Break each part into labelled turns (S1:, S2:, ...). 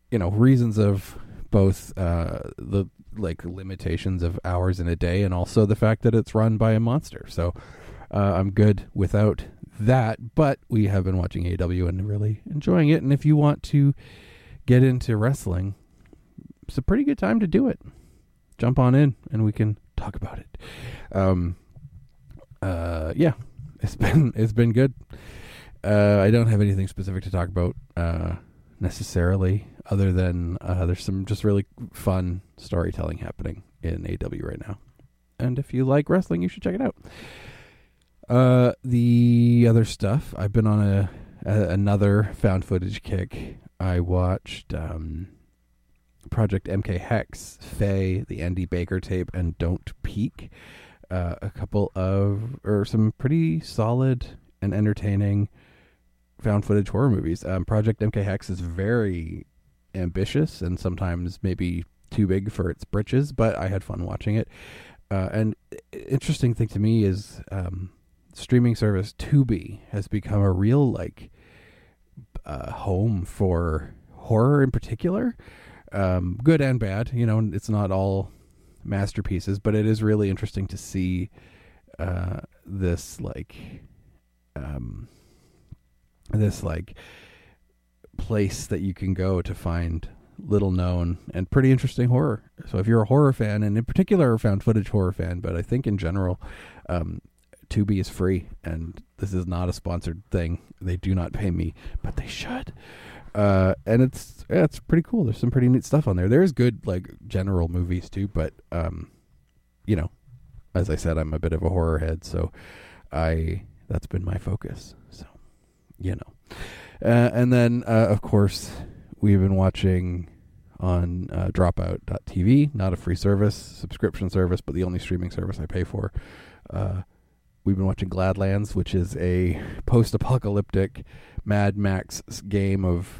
S1: reasons of both the like limitations of hours in a day, and also the fact that it's run by a monster. So I'm good without that, but we have been watching AEW and really enjoying it. And if you want to get into wrestling, it's a pretty good time to do it. Jump on in and we can talk about it. Yeah, it's been good. I don't have anything specific to talk about necessarily, other than there's some just really fun storytelling happening in AEW right now. And if you like wrestling, you should check it out. The other stuff, I've been on another found footage kick. I watched Project MK Hex, Faye, the Andy Baker tape, and Don't Peek. A couple of, or some pretty solid and entertaining found footage horror movies. Project MK Hex is very ambitious and sometimes maybe too big for its britches, but I had fun watching it. And interesting thing to me is streaming service Tubi has become a real home for horror in particular, good and bad. It's not all masterpieces, but it is really interesting to see this place that you can go to find little known and pretty interesting horror. So if you're a horror fan, and in particular a found footage horror fan, but I think in general, Tubi is free, and this is not a sponsored thing. They do not pay me, but they should. And it's pretty cool. There's some pretty neat stuff on there. There's good general movies too, but as I said, I'm a bit of a horror head, so that's been my focus. So and then of course we've been watching on Dropout.tv, not a free service, subscription service, but the only streaming service I pay for. We've been watching Gladlands, which is a post-apocalyptic Mad Max game of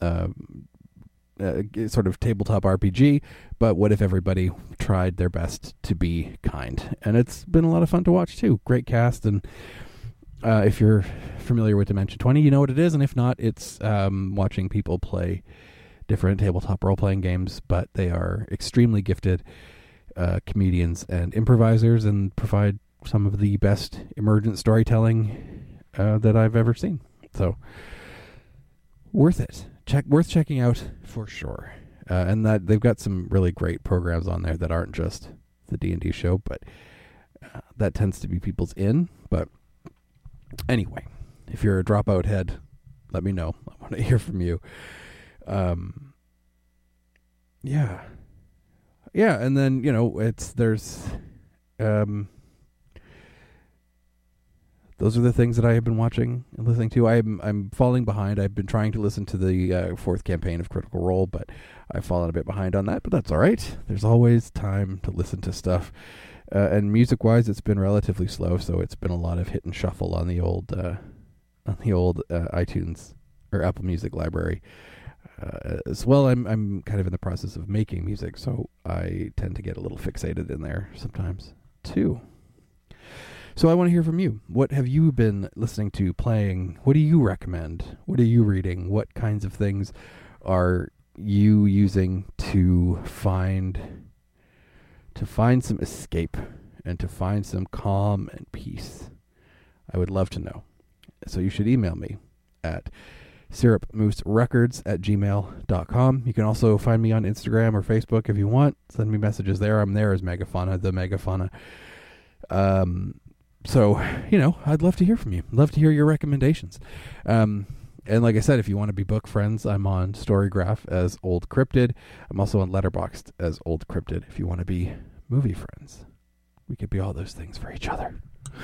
S1: sort of tabletop RPG, but what if everybody tried their best to be kind? And it's been a lot of fun to watch too. Great cast, and if you're familiar with Dimension 20, you know what it is, and if not, it's watching people play different tabletop role-playing games, but they are extremely gifted comedians and improvisers, and provide some of the best emergent storytelling that I've ever seen. So worth it. Worth checking out for sure. And that they've got some really great programs on there that aren't just the D&D show, but that tends to be people's in. But anyway, if you're a Dropout head, let me know. I want to hear from you. Yeah. And then, there's those are the things that I have been watching and listening to. I'm falling behind. I've been trying to listen to the fourth campaign of Critical Role, but I've fallen a bit behind on that. But that's all right. There's always time to listen to stuff. And music-wise, it's been relatively slow, so it's been a lot of hit and shuffle on the old iTunes or Apple Music library. As well, I'm kind of in the process of making music, so I tend to get a little fixated in there sometimes too. So I want to hear from you. What have you been listening to, playing? What do you recommend? What are you reading? What kinds of things are you using to find some escape and to find some calm and peace? I would love to know. So you should email me at syrupmooserecords@gmail.com. You can also find me on Instagram or Facebook if you want. Send me messages there. I'm there as Megafauna, the Megafauna. So, I'd love to hear from you. Love to hear your recommendations. And like I said, if you want to be book friends, I'm on Storygraph as Old Cryptid. I'm also on Letterboxd as Old Cryptid. If you want to be movie friends, we could be all those things for each other.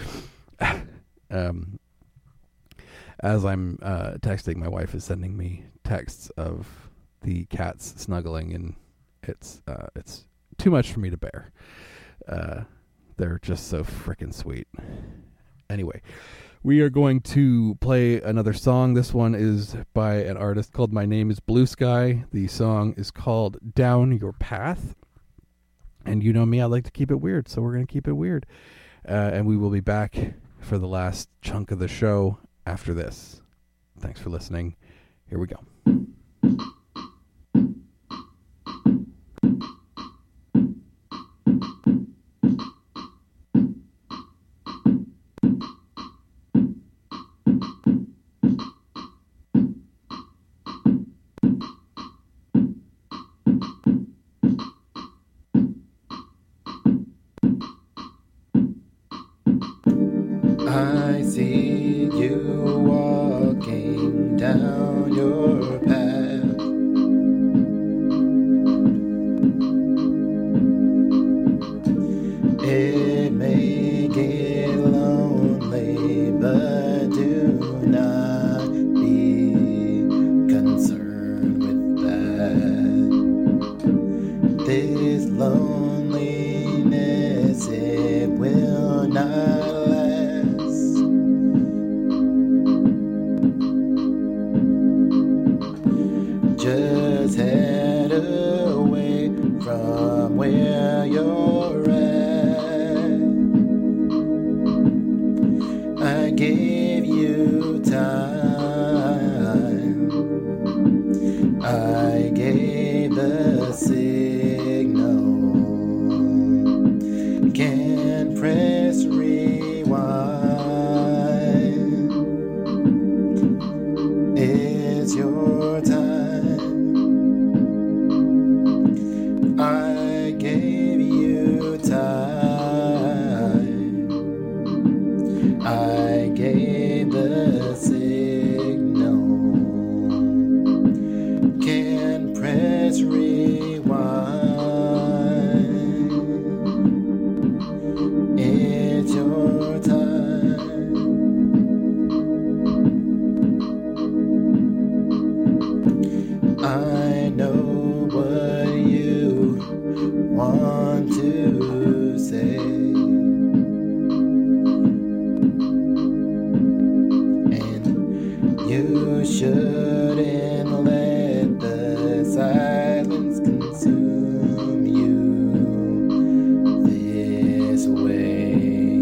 S1: As I'm texting, my wife is sending me texts of the cats snuggling, and it's too much for me to bear. They're just so freaking sweet. Anyway, we are going to play another song. This one is by an artist called My Name is Blue Sky. The song is called Down Your Path. And you know me, I like to keep it weird, so we're going to keep it weird. And we will be back for the last chunk of the show after this. Thanks for listening. Here we go.
S2: I gave the signal. Can't press rewind. It's your time. I gave you time. I gave the signal. Can't press rewind. It's your time. I know what you want to say, and you shouldn't let the silence consume you this way.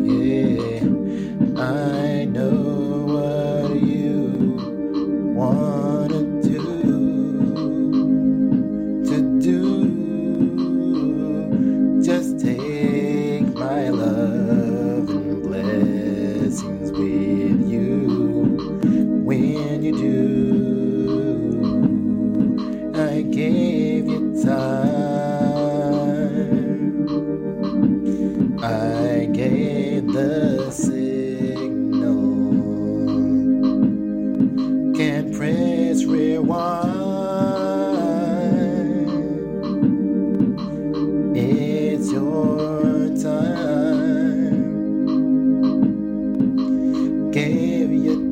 S2: I know what you wanna do. Just take my love and blessings with you. When you do, I gave you time. I gave the signal. Can't press rewind. It's your time. Gave you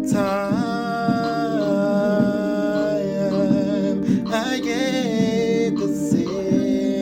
S2: time. I gave the signal.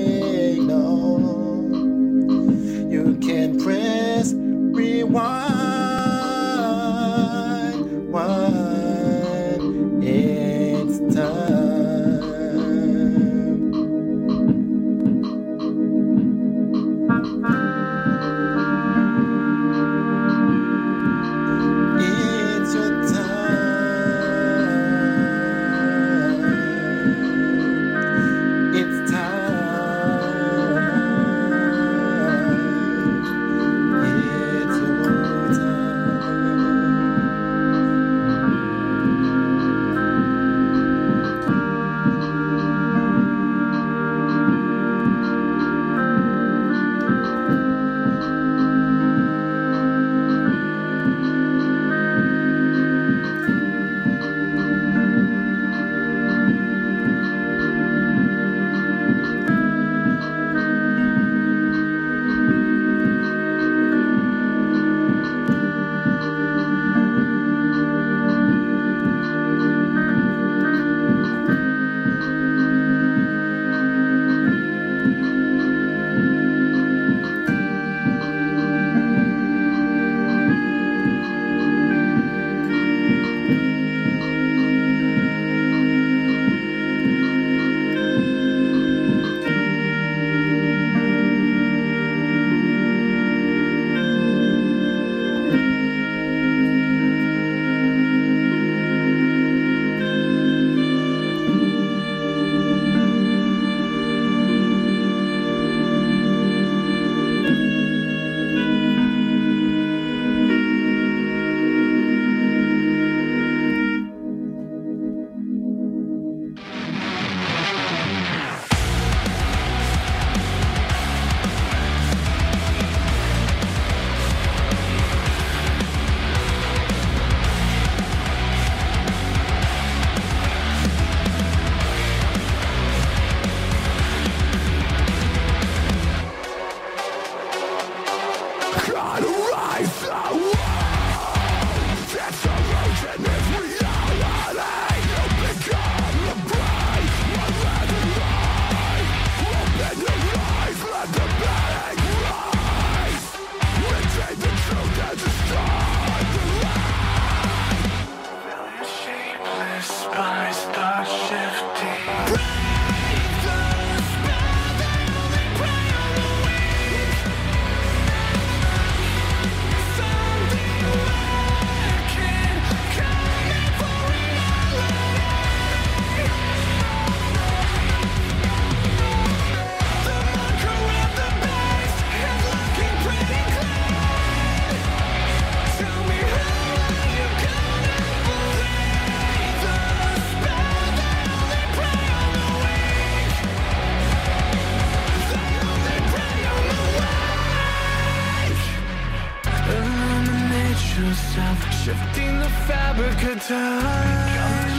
S3: time.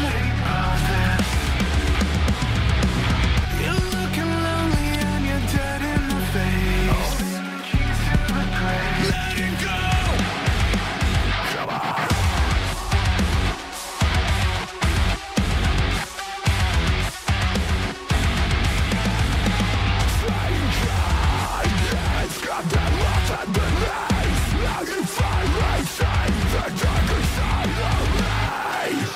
S3: You're looking lonely and you're dead in the face. Let it go. Come on. It's got that lost and belief. Now you finally see the darker side of me.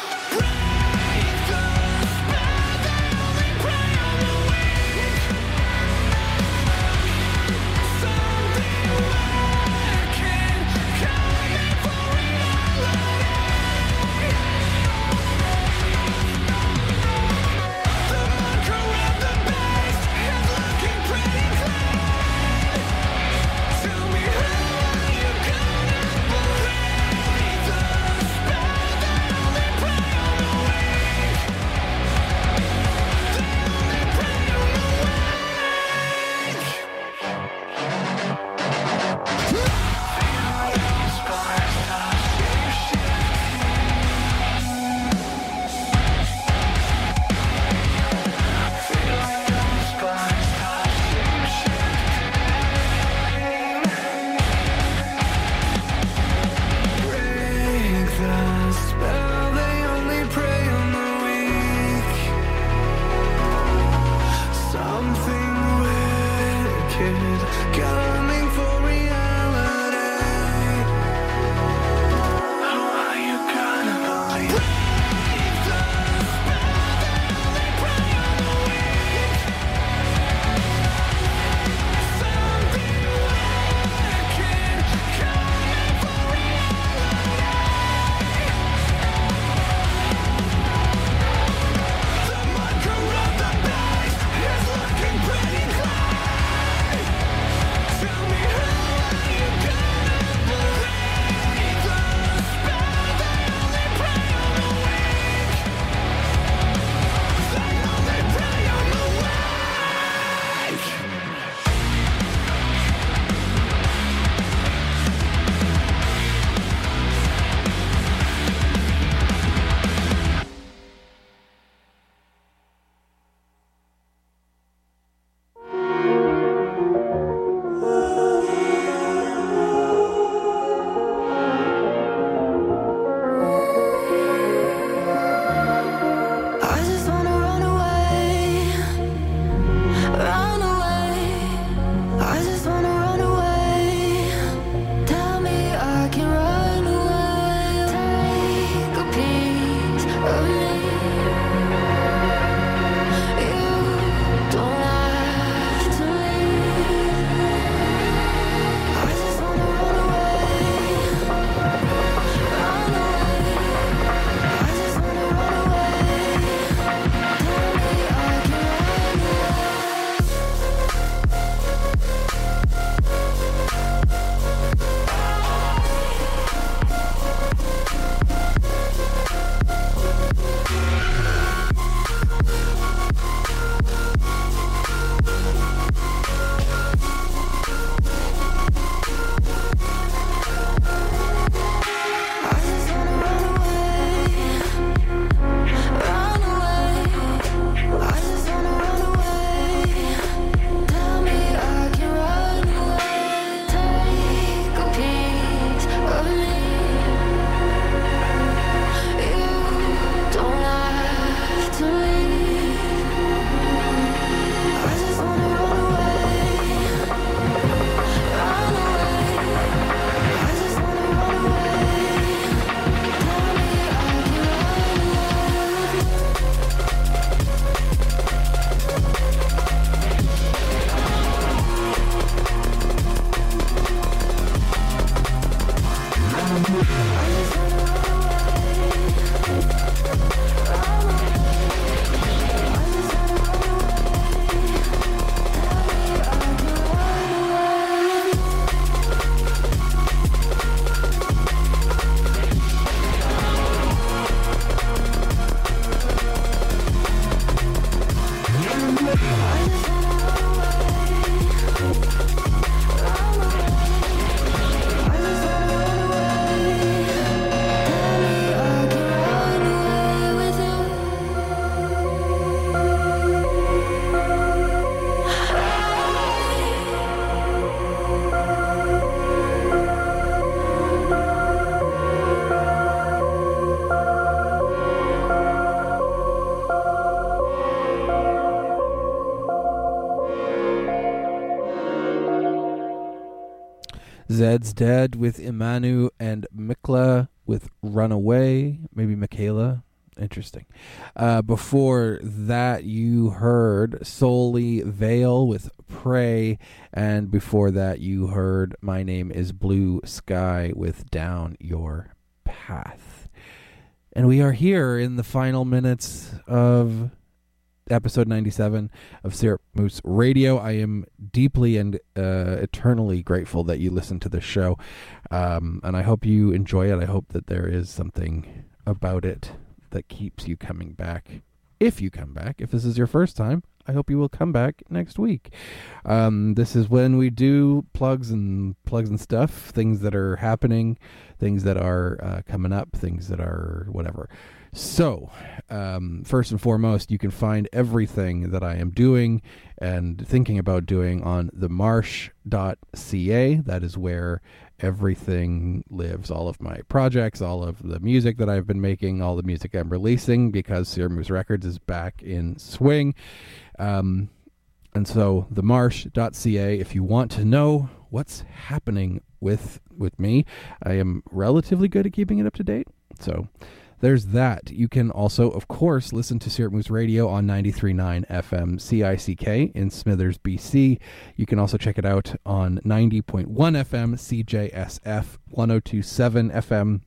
S1: Zed's Dead with Imanu, and Mikla with Runaway. Maybe Michaela. Interesting. Before that, you heard Solely Veil with Pray, and before that, you heard My Name is Blue Sky with Down Your Path. And we are here in the final minutes of episode 97 of Syrup Moose Radio. I am deeply and eternally grateful that you listen to this show, and I hope you enjoy it. I hope that there is something about it that keeps you coming back. If you come back, if this is your first time, I hope you will come back next week. This is when we do plugs and stuff, things that are happening, things that are coming up, things that are whatever. So, first and foremost, you can find everything that I am doing and thinking about doing on themarsh.ca. That is where everything lives. All of my projects, all of the music that I've been making, all the music I'm releasing, because Syrup Moose Records is back in swing. And so themarsh.ca, if you want to know what's happening with me, I am relatively good at keeping it up to date. So there's that. You can also, of course, listen to Syrup Moose Radio on 93.9 FM CICK in Smithers, BC. You can also check it out on 90.1 FM CJSF, 102.7 FM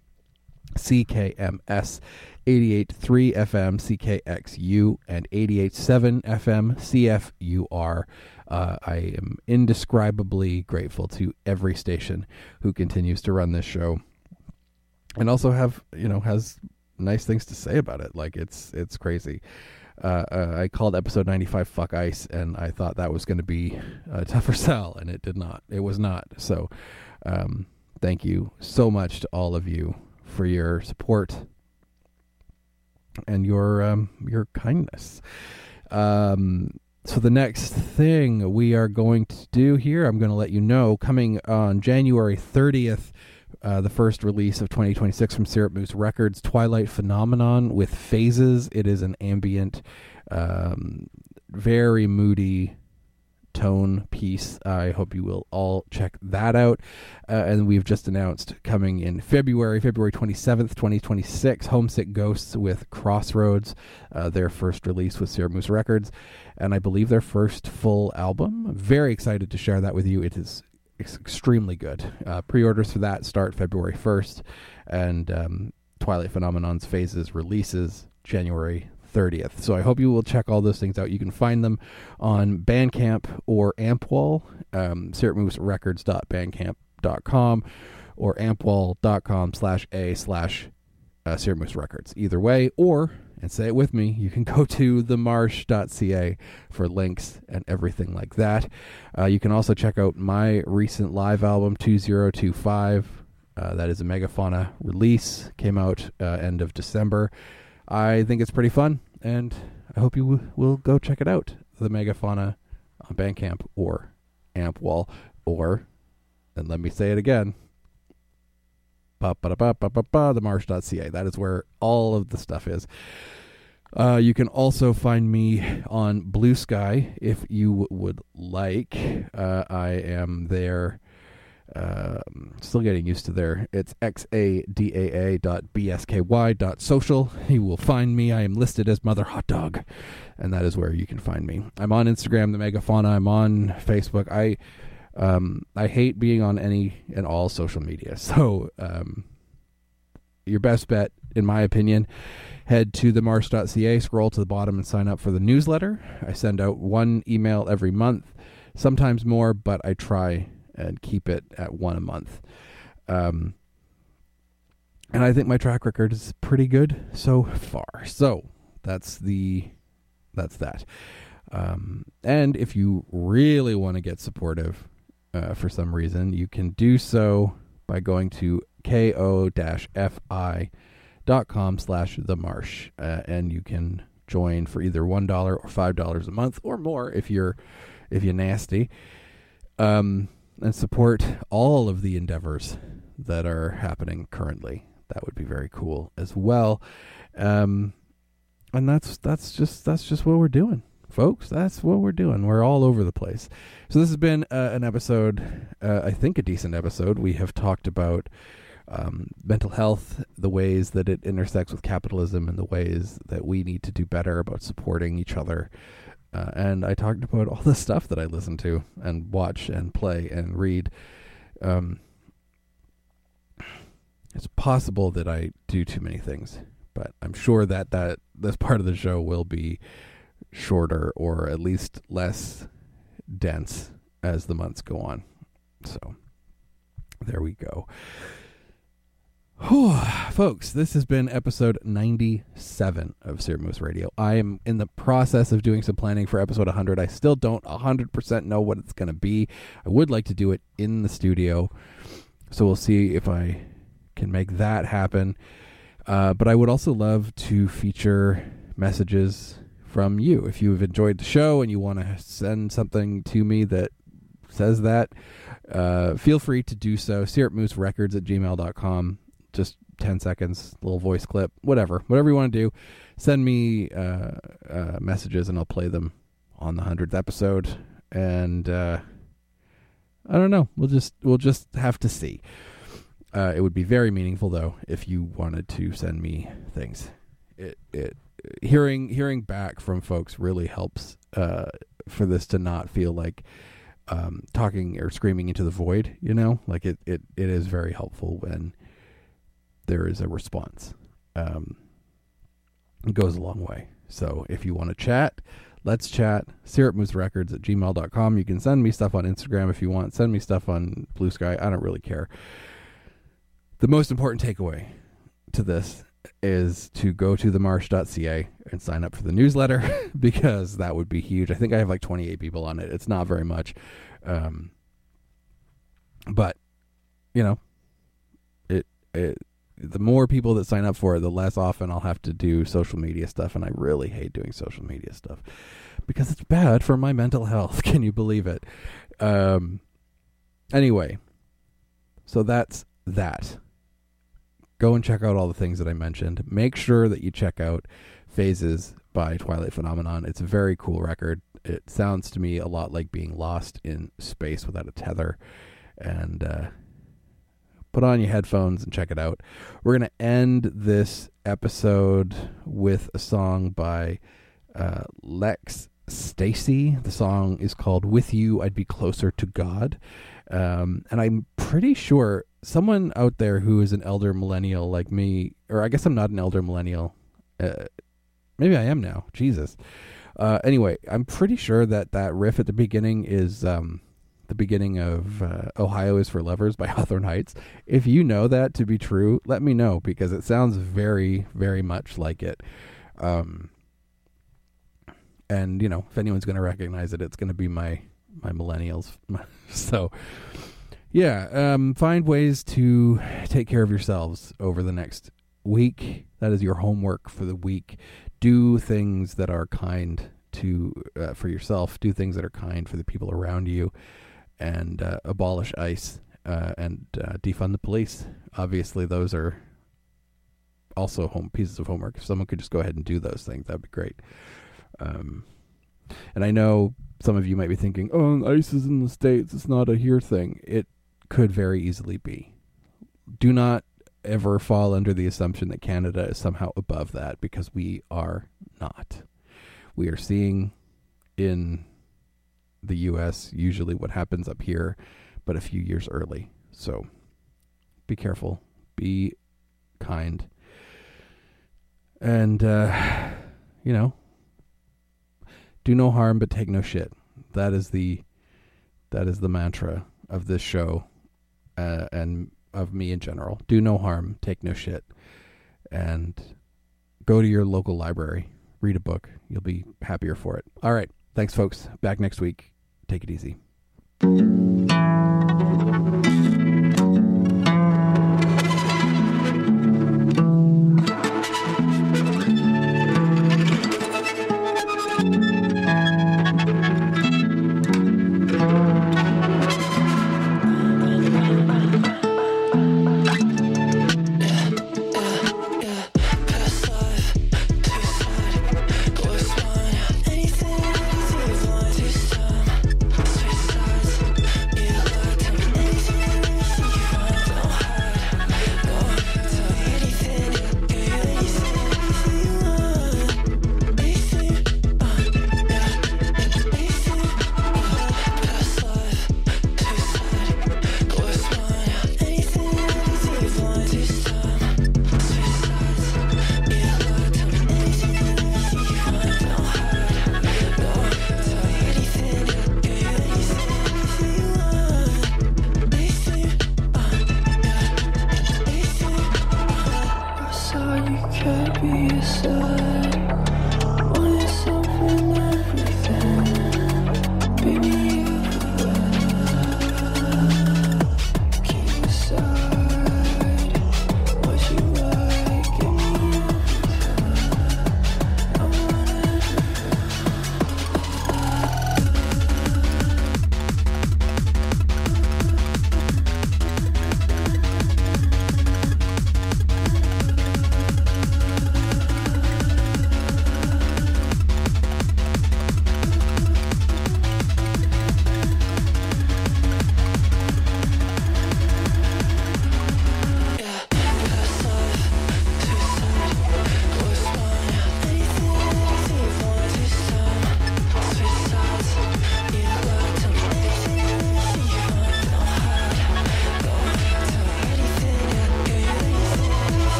S1: CKMS, 88.3 FM CKXU, and 88.7 FM CFUR. I am indescribably grateful to every station who continues to run this show and also has nice things to say about it. Like, it's crazy. I called episode 95 Fuck Ice, and I thought that was going to be a tougher sell, and it was not. So thank you so much to all of you for your support and your kindness. So the next thing we are going to do here, I'm going to let you know, coming on January 30th, the first release of 2026 from Syrup Moose Records, Twilight Phenomenon with Phases. It is an ambient, very moody tone piece. I hope you will all check that out. And we've just announced coming in February 27th, 2026, Homesick Ghosts with Crossroads, their first release with Syrup Moose Records, and I believe their first full album. I'm very excited to share that with you. It's extremely good. Pre-orders for that start February 1st, and Twilight Phenomenon's Phases releases January 30th. So I hope you will check all those things out. You can find them on Bandcamp or Ampwall, syrupmooserecords.bandcamp.com or ampwall.com/a/Syrup Moose Records. Either way, or, and say it with me, you can go to themarsh.ca for links and everything like that. You can also check out my recent live album, 2025. That is a Megafauna release. Came out end of December. I think it's pretty fun, and I hope you will go check it out. The Megafauna on Bandcamp or Ampwall, or, and let me say it again, themarsh.ca. That is where all of the stuff is. You can also find me on Blue Sky if you would like. I am there. Still getting used to there. It's xadaa.bsky.social. You will find me. I am listed as Mother Hot Dog, and that is where you can find me. I'm on Instagram, the Megafauna. I'm on Facebook. I hate being on any and all social media. So your best bet, in my opinion, head to themarsh.ca, scroll to the bottom, and sign up for the newsletter. I send out one email every month, sometimes more, but I try and keep it at one a month. And I think my track record is pretty good so far. So that's that. And if you really want to get supportive for some reason, you can do so by going to ko-fi.com/themarsh, and you can join for either $1 or $5 a month or more if you're nasty. And support all of the endeavors that are happening currently. That would be very cool as well. And that's just what we're doing folks. That's what we're doing. We're all over the place. So this has been an episode, I think a decent episode. We have talked about mental health, the ways that it intersects with capitalism, and the ways that we need to do better about supporting each other. And I talked about all the stuff that I listen to and watch and play and read. It's possible that I do too many things, but I'm sure that this part of the show will be shorter, or at least less dense as the months go on. So there we go. Whew. Folks, this has been episode 97 of Syrup Moose Radio. I am in the process of doing some planning for episode 100. I still don't 100% know what it's going to be. I would like to do it in the studio, so we'll see if I can make that happen. But I would also love to feature messages from you. If you've enjoyed the show and you want to send something to me that says that, feel free to do so. syrupmooserecords@gmail.com. Just 10 seconds, little voice clip, whatever you want to do. Send me messages and I'll play them on the 100th episode. And I don't know. We'll just have to see. It would be very meaningful, though, if you wanted to send me things. Hearing back from folks really helps for this to not feel like talking or screaming into the void. You know, like it is very helpful when there is a response. It goes a long way. So if you want to chat, let's chat. syrupmooserecords@gmail.com. You can send me stuff on Instagram if you want. Send me stuff on Blue Sky. I don't really care. The most important takeaway to this is to go to themarsh.ca and sign up for the newsletter, because that would be huge. I think I have like 28 people on it. It's not very much. But, you know, the more people that sign up for it, the less often I'll have to do social media stuff. And I really hate doing social media stuff because it's bad for my mental health. Can you believe it? Anyway, so that's that. Go and check out all the things that I mentioned. Make sure that you check out Phases by Twilight Phenomenon. It's a very cool record. It sounds to me a lot like being lost in space without a tether. And put on your headphones and check it out. We're going to end this episode with a song by Lex Stacy. The song is called With You, I'd Be Closer to God. And I'm pretty sure someone out there who is an elder millennial like me, or I guess I'm not an elder millennial. Maybe I am now. Jesus. Anyway, I'm pretty sure that riff at the beginning is the beginning of Ohio is for Lovers by Hawthorne Heights. If you know that to be true, let me know, because it sounds very, very much like it. And, you know, if anyone's going to recognize it, it's going to be my millennials. So, yeah, find ways to take care of yourselves over the next week. That is your homework for the week. Do things that are kind for yourself. Do things that are kind for the people around you. And abolish ICE and defund the police. Obviously, those are also pieces of homework. If someone could just go ahead and do those things, that'd be great. And I know some of you might be thinking, oh, ICE is in the States. It's not a here thing. It could very easily be. Do not ever fall under the assumption that Canada is somehow above that, because we are not. We are seeing in the U.S. usually what happens up here, but a few years early. So be careful, be kind, and you know, do no harm but take no shit. That is the mantra of this show, and of me in general. Do no harm, take no shit, and go to your local library, read a book. You'll be happier for it. All right, thanks, folks. Back next week. Take it easy.
S3: Past life, to your side, go explain anything.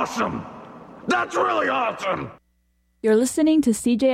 S4: awesome! That's really awesome!
S5: You're listening to CJ